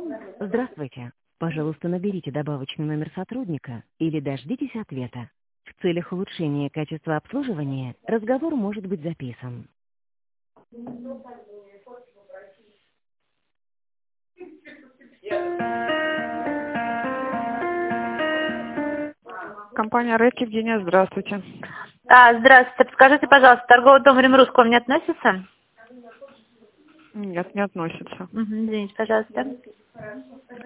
Здравствуйте. Пожалуйста, наберите добавочный номер сотрудника или дождитесь ответа. В целях улучшения качества обслуживания разговор может быть записан. Компания Red Евгения, здравствуйте. Здравствуйте. Подскажите, пожалуйста, торговый дом Римрус к вам не относится? Нет, не относится. Извините, пожалуйста.